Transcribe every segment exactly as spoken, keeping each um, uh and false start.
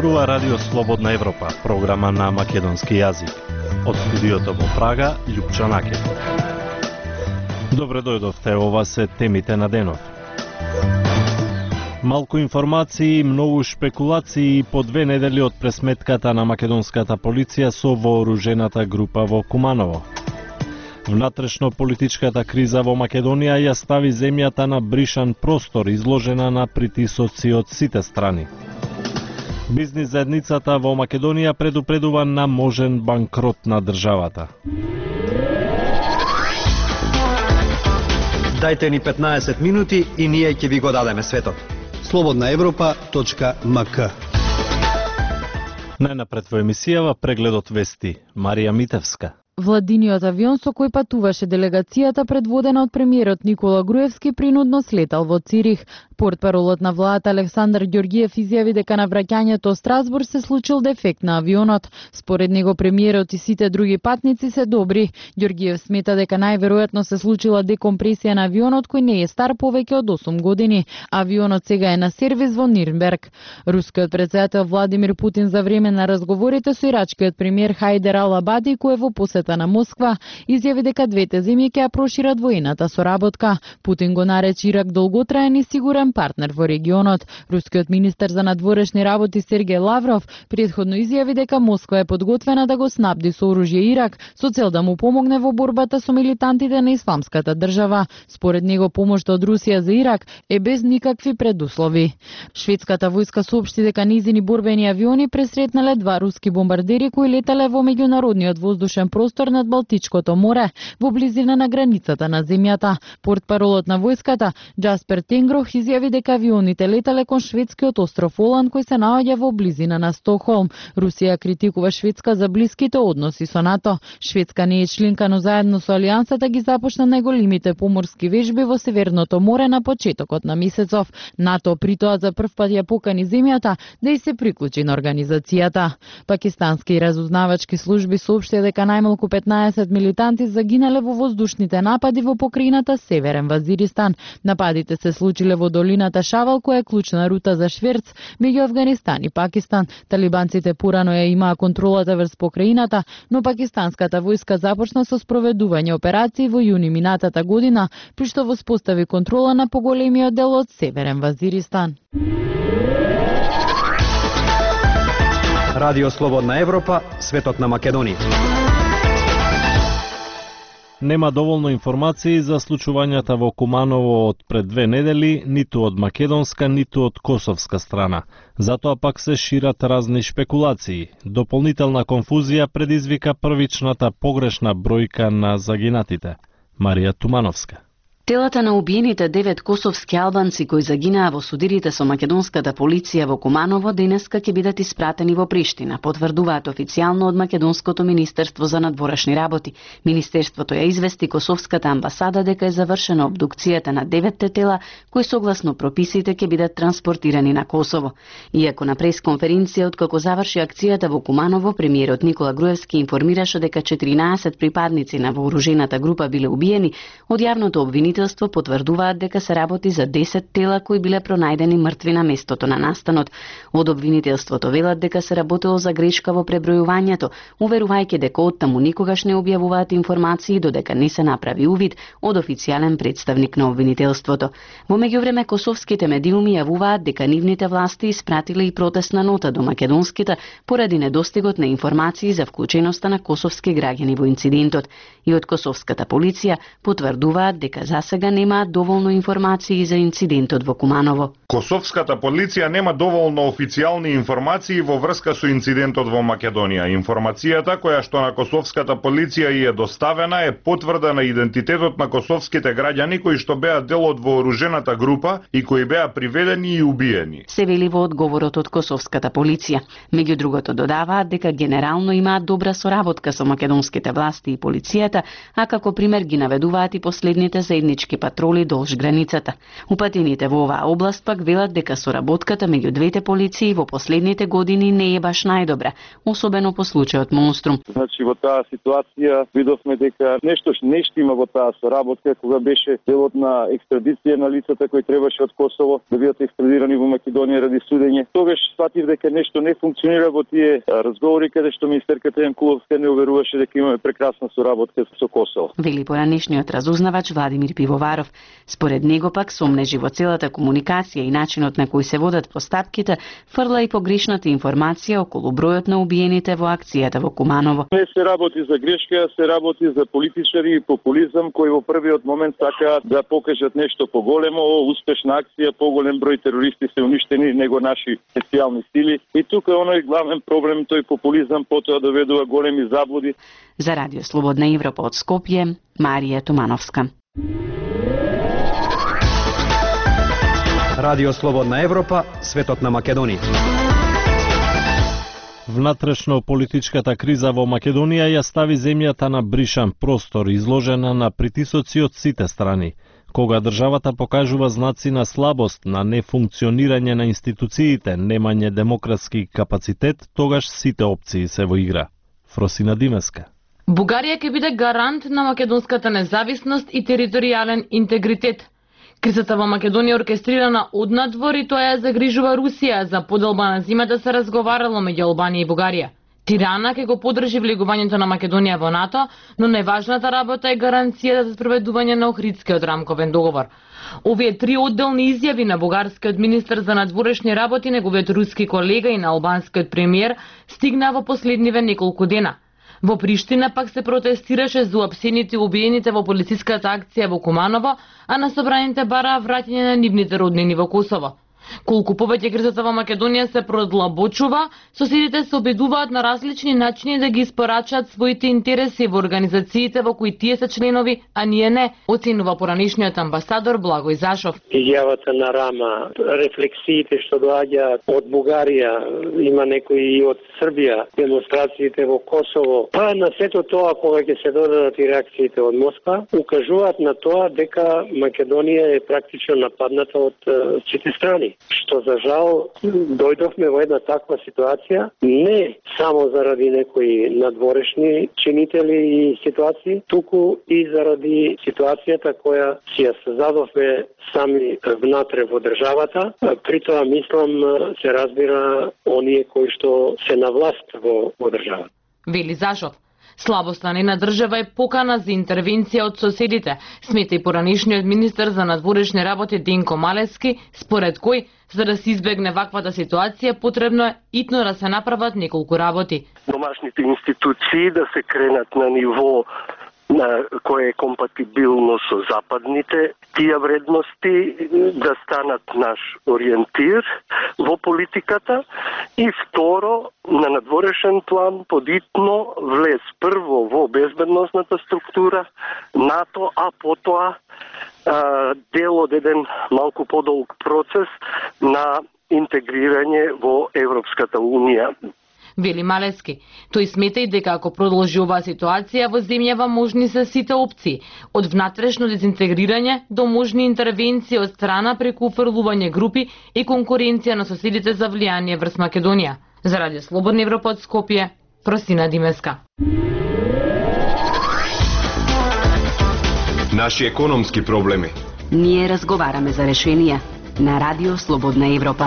зборува Радио Слободна Европа, програма на македонски јазик. Од студиото во Прага, Љупча Накет. Добре дојдовте, ова се темите на денов. Малку информации, многу шпекулации по две недели од пресметката на македонската полиција со вооружената група во Куманово. Внатрешно политичката криза во Македонија ја стави земјата на бришан простор, изложена на притисоци од сите страни. Бизнис заедницата во Македонија предупредува на можен банкрот на државата. Дајте ни петнаесет минути и ние ќе ви го дадеме светот. слободна европа точка ем ка. Најнапред во емисијава прегледот вести. Марија Митевска. Владиниот авион со кој патуваше делегацијата предводена од премиерот Никола Груевски принудно слетал во Цирих. Портпаролот на владата Александар Ѓорѓиев изјави дека на враќањето од Страсбур се случил дефект на авионот. Според него премиерот и сите други патници се добри. Ѓорѓиев смета дека најверојатно се случила декомпресија на авионот кој не е стар повеќе од осум години. Авионот сега е на сервис во Нирнберг. Рускиот претседател Владимир Путин за време на разговорите со ирачкиот премиер Хајдер Ал-Абади, кој е во посета на Москва, изјави дека двете земји ќе ја прошират воената соработка. Путин го нарече Ирак долготраен и сигурен партнер во регионот. Рускиот министер за надворешни работи Сергеј Лавров претходно изјави дека Москва е подготвена да го снабди со оружје Ирак со цел да му помогне во борбата со милитантите на Исламската држава. Според него помошта од Русија за Ирак е без никакви предуслови. Шведската војска соопшти дека низини борбени авиони пресретнале два руски бомбардери кои летале во меѓународниот воздушен простор над Балтичкото море во близина на границата на земјата. Портпаролот на војската Джаспер Тенгрох изјави дека авионите летале кон шведскиот остров Оланд кој се наоѓа во близина на Стокхолм. Русија критикува Шведска за блиските односи со НАТО. Шведска не е членка, но заедно со Алијансата ги започна најголемите поморски вежби во Северното море на почетокот на месецов. НАТО притоа за прв пат ја покани земјата да и се приклучи на организацијата. Пакистански разузнавачки служби соопштија дека најмалку петнаесет милитанти загинале во воздушните напади во покрајината Северен Вазиристан. Нападите се случиле во долината Шавал, која е клучна рута за шверц меѓу Афганистан и Пакистан. Талибанците порано ја имаа контролата врз покрајината, но пакистанската војска започна со спроведување операции во јуни минатата година, при што воспостави контрола на поголемиот дел од Северен Вазиристан. Радио Слободна Европа, светот на Македонија. Нема доволно информации за случувањата во Куманово од пред две недели, ниту од македонска, ниту од косовска страна. Затоа пак се шират разни шпекулации. Дополнителна конфузија предизвика првичната погрешна бројка на загинатите. Марија Тумановска. Телата на убиените девет косовски албанци кои загинаа во судирите со македонската полиција во Куманово денеска ќе бидат испратени во Приштина, потврдуваат официјално од Македонското министерство за надворешни работи. Министерството ја извести косовската амбасада дека е завршена обдукцијата на деветте тела кои согласно прописите ќе бидат транспортирани на Косово. Иако на пресконференција откако заврши акцијата во Куманово, премиерот Никола Груевски информираше дека четиринаесет припадници на вооружената група биле убиени, од јавното обвинителство потврдуваат дека се работи за десет тела кои биле пронајдени мртви на местото на настанот. Од обвинителството велат дека се работело за грешка во пребројувањето, уверувајќи дека оттаму никогаш не објавуваат информации додека не се направи увид од официјален представник на обвинителството. Во меѓувреме косовските медиуми јавуваат дека нивните власти испратиле и протестна нота до македонските поради недостигот на информации за вклученоста на косовски граѓани во инцидентот. И од косовската полиција потврдуваат дека за сега немаат доволно информации за инцидентот во Куманово. Косовската полиција нема доволно официјални информации во врска со инцидентот во Македонија. Информацијата која што на косовската полиција и е доставена е потврда на идентитетот на косовските граѓани кои што беа дел од вооружената група и кои беа приведени и убиени. Се вели во одговорот од косовската полиција. Меѓу другото додаваат дека генерално имаат добра соработка со македонските власти и полицијата, а како пример ги наведуваат и последните заеднички заеднички патроли долж границата. Упатените во оваа област пак велат дека соработката меѓу двете полиции во последните години не е баш најдобра, особено по случајот Монструм. Значи во таа ситуација видовме дека нешто нешто има во таа соработка кога беше делот на екстрадиција на лицата кои требаше од Косово да бидат екстрадирани во Македонија ради судење. Тогаш сватив дека нешто не функционира во тие разговори каде што министерката Јанкуловска не уверуваше дека имаме прекрасна соработка со Косово. Вели поранешниот разузнавач Владимир Пивоваров. Според него пак сомнежи во целата комуникација и начинот на кој се водат постапките фрла и погрешната информација околу бројот на убиените во акцијата во Куманово. Не се работи за грешка, се работи за политичари и популизам кои во првиот момент сакаат да покажат нешто поголемо, успешна акција, поголем број терористи се уништени, него наши специјални сили. И тука е оној главен проблем, тој популизам потоа доведува големи заблуди. За Радио Слободна Европа од Скопје, Марија Тумановска. Радио Слободна Европа, светот на Македонија. Внатрешно политичката криза во Македонија ја стави земјата на бришан простор, изложена на притисоци од сите страни. Кога државата покажува знаци на слабост, на нефункционирање на институциите, немање демократски капацитет, тогаш сите опции се во игра. Фросина Димеска. Бугарија ќе биде гарант на македонската независност и територијален интегритет. Кризата во Македонија е оркестрирана однадвор и тоа ја загрижува Русија. За поделба на зимата се разговарало меѓу Албанија и Бугарија. Тирана ќе го поддржи влегувањето на Македонија во НАТО, но најважната работа е гаранцијата за спроведување на Охридскиот рамковен договор. Овие три одделни изјави на бугарскиот министер за надворешни работи, неговиот руски колега и на албанскиот премиер стигнаа во последниве неколку дена. Во Приштина пак се протестираше за уапсените и убиените во полициската акција во Куманово, а на собраните бараа враќање на нивните роднини во Косово. Колку повеќе кризата во Македонија се продлабочува, соседите се обидуваат на различни начини да ги испорачаат своите интереси во организациите во кои тие се членови, а ние не, оценува поранешниот амбасадор Благој Зашов. Изјавата на Рама, рефлексиите што доаѓаат од Бугарија, има некои и од Србија, демонстрациите во Косово, па на сето тоа кога ќе се додадат и реакциите од Москва, укажуваат на тоа дека Македонија е практично нападната од сите страни. Што за жал дојдовме во една таква ситуација не само заради некои надворешни чинители и ситуации, туку и заради ситуацијата која си ја создадовме сами внатре во државата. При тоа мислам се разбира оние кои што се на власт во, во државата. Вели Зашов. Слабоста на една држава е покана за интервенција од соседите, смета и поранешниот министер за надворешни работи Денко Малевски, според кој, за да се избегне ваквата ситуација, потребно е итно да се направат неколку работи. Домашните институции да се кренат на ниво на кое е компатибилно со западните тие вредности, да станат наш ориентир во политиката и второ, на надворешен план подитно влез прво во безбедносната структура НАТО, а потоа а, дел од еден малку подолг процес на интегрирање во Европската Унија. Вели Малевски. Тој смета и дека ако продолжи оваа ситуација во земјава можни се сите опции, од внатрешно дезинтегрирање до можни интервенции од страна преку уфрлување групи и конкуренција на соседите за влијание врз Македонија. За Радио Слободна Европа од Скопје, Просина Димеска. Наши економски проблеми. Ние разговараме за решенија на Радио Слободна Европа.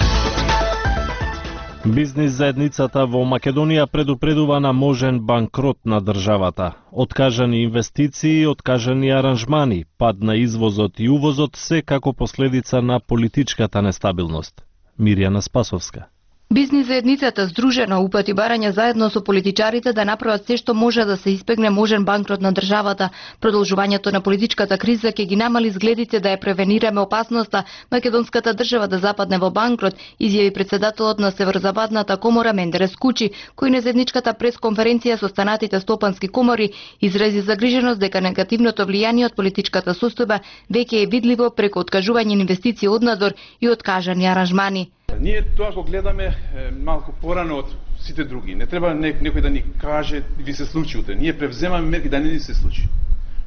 Бизнис заедницата во Македонија предупредува на можен банкрот на државата. Откажани инвестиции, откажани аранжмани, пад на извозот и увозот, се како последица на политичката нестабилност. Мирјана Спасовска. Бизнис заедницата здружено упати барања заедно со политичарите да направат се што може да се избегне можен банкрот на државата. Продолжувањето на политичката криза ќе ги намали изгледите да ја превенираме опасноста македонската држава да западне во банкрот, изјави председателот на Северозападната комора Мендерес Кучи, кој на заедничката пресконференција со останатите стопански комори изрази загриженост дека негативното влијание од политичката состојба веќе е видливо преку откажување на инвестиции однадвор и откажани аранжмани. Ние тоа го гледаме е, малку порано од сите други. Не треба некој да ни каже ви се случи утре. Ние превземаме мерки да не ни се случи.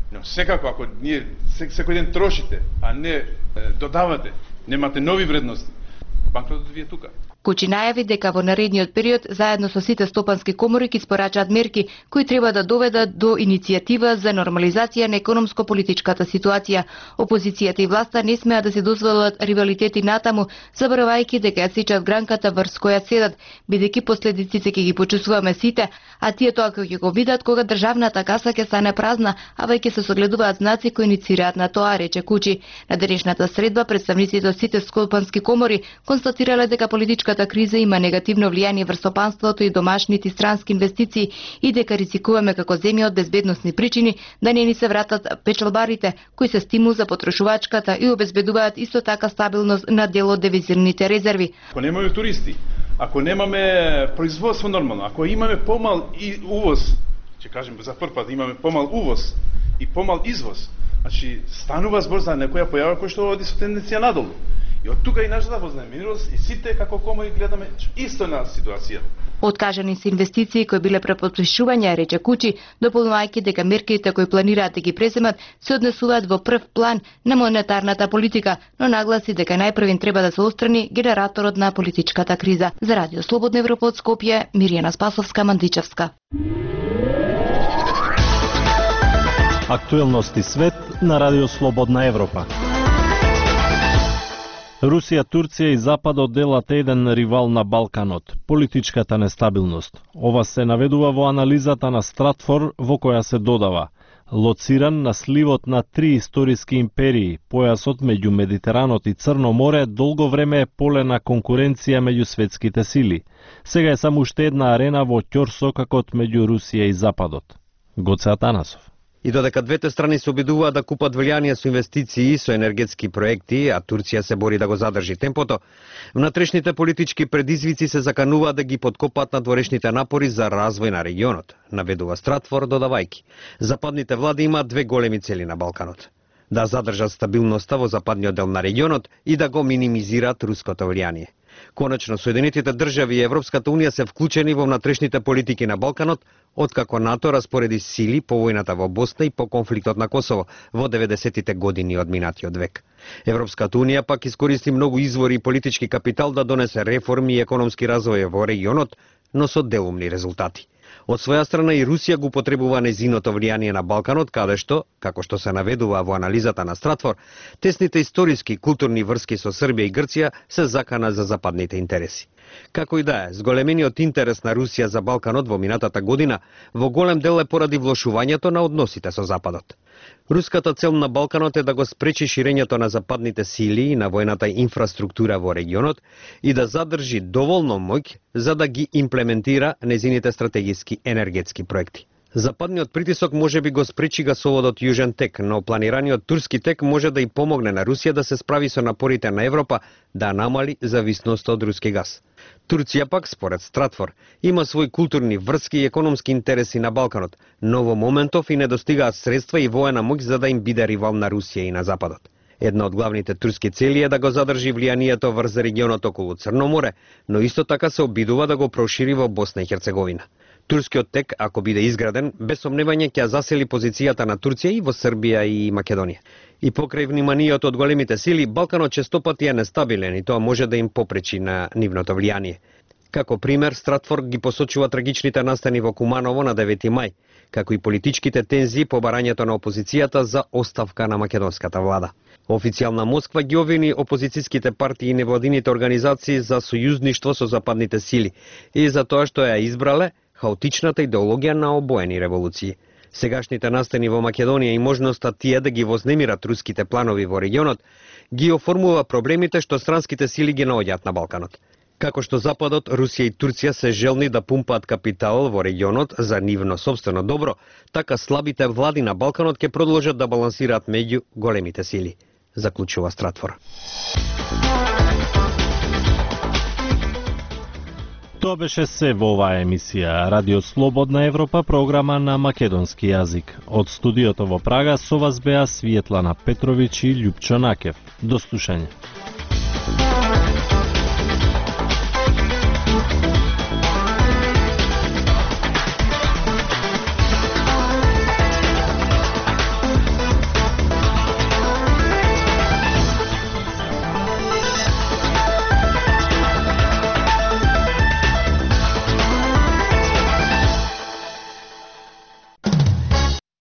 Но секако, ако ние секој ден трошите, а не е, додавате, немате нови вредности, банкротот ви е тука. Кучи најави дека во наредниот период заедно со сите стопански комори ќе испорачаат мерки кои треба да доведат до иницијатива за нормализација на економско-политичката ситуација. Опозицијата и власта не смеат да се дозволат ривалитети натаму, заборавајќи дека ја сечат гранката врз која седат, бидејќи последиците ќе ги почувствуваме сите, а тие тоа ќе го видат кога државната каса ќе стане празна, а веќе се согледуваат знаци кои иницираат на тоа, рече Кучи. На денешната средба представниците од сите стопански комори констатирале дека политичката криза има негативно влијание врз стопанството и домашните странски инвестиции и дека ризикуваме како земја од безбедносни причини да не ни се вратат печалбарите, кои се стимул за потрошувачката и обезбедуваат исто така стабилност на дел од девизирните резерви. Ако немаме туристи, ако немаме производство нормално, ако имаме помал и увоз, ќе кажем за прв пат имаме помал увоз и помал извоз, значи станува збор за некоја појава која што оди со тенденција надолу. И од тука и нашата вознемиреност и сите како комори гледаме исто на ситуацијата. Откажани се инвестиции кои биле преподпишувања, рече Кучи, дополнувајќи дека мерките кои планираат да ги преземат се однесуваат во прв план на монетарната политика, но нагласи дека најпрвин треба да се отстрани генераторот на политичката криза. За Радио Слободна Европа од Скопје, Миријана Спасовска, Мандичевска. Актуелности свет на Радио Слободна Европа. Русија, Турција и Западот делат еден ривал на Балканот – политичката нестабилност. Ова се наведува во анализата на Стратфор, во која се додава: лоциран на сливот на три историски империи, појасот меѓу Медитеранот и Црно море долго време е поле на конкуренција меѓу светските сили. Сега е само уште една арена во ќорсокакот меѓу Русија и Западот. Гоце Атанасов. И додека двете страни се обидуваат да купат влијание со инвестиции и со енергетски проекти, а Турција се бори да го задржи темпото, внатрешните политички предизвици се закануваат да ги подкопаат надворешните напори за развој на регионот, наведува Стратфор, додавајки: западните влади имаат две големи цели на Балканот: да задржат стабилноста во западниот дел на регионот и да го минимизираат руското влијание. Конечно, Соединетите држави и Европската унија се вклучени во внатрешните политики на Балканот, откако НАТО распореди сили по војната во Босна и по конфликтот на Косово во деветдесетите години од минатиот век. Европската унија пак искористи многу извори и политички капитал да донесе реформи и економски развој во регионот, но со делумни резултати. Од своја страна и Русија го потребува незиното влијание на Балканот, каде што, како што се наведува во анализата на Стратфор, тесните историски и културни врски со Србија и Грција се закана за западните интереси. Како и да е, зголемениот интерес на Русија за Балканот во минатата година во голем дел е поради влошувањето на односите со Западот. Руската цел на Балканот е да го спречи ширењето на западните сили и на војната инфраструктура во регионот и да задржи доволно моќ за да ги имплементира незините стратегиски енергетски проекти. Западниот притисок може би го спречи гасоводот Јужен тек, но планираниот турски тек може да и помогне на Русија да се справи со напорите на Европа да намали зависноста од руски газ. Турција пак, според Стратфор, има свои културни врски и економски интереси на Балканот, но во моментов и не достигаат средства и воена моќ за да им биде ривал на Русија и на Западот. Една од главните турски цели е да го задржи влијанието врз регионот околу Црно море, но исто така се обидува да го прошири во Босна и Херцеговина. Турскиот тек, ако биде изграден, без сомневање ќе засели позицијата на Турција и во Србија и Македонија. И покрај вниманието од големите сили, Балканот честопати е нестабилен и тоа може да им попречи на нивното влијание. Како пример, Стратфор ги посочува трагичните настани во Куманово на девети мај, како и политичките тензии по барањето на опозицијата за оставка на македонската влада. Официјална Москва ги обвини опозицијските партии и невладините организации за сојузништво со западните сили и за тоа што ја избрале хаотичната идеологија на обоени револуции. Сегашните настани во Македонија и можноста тие да ги вознемират руските планови во регионот ги оформува проблемите што странските сили ги наоѓаат на Балканот. Како што Западот, Русија и Турција се желни да пумпаат капитал во регионот за нивно собствено добро, така слабите влади на Балканот ќе продолжат да балансираат меѓу големите сили, заклучува Стратфор. Тоа беше се во оваа емисија Радио Слободна Европа, програма на македонски јазик. Од студиото во Прага со вас беа Светлана Петровиќ и Љупчо Накев. До слушање.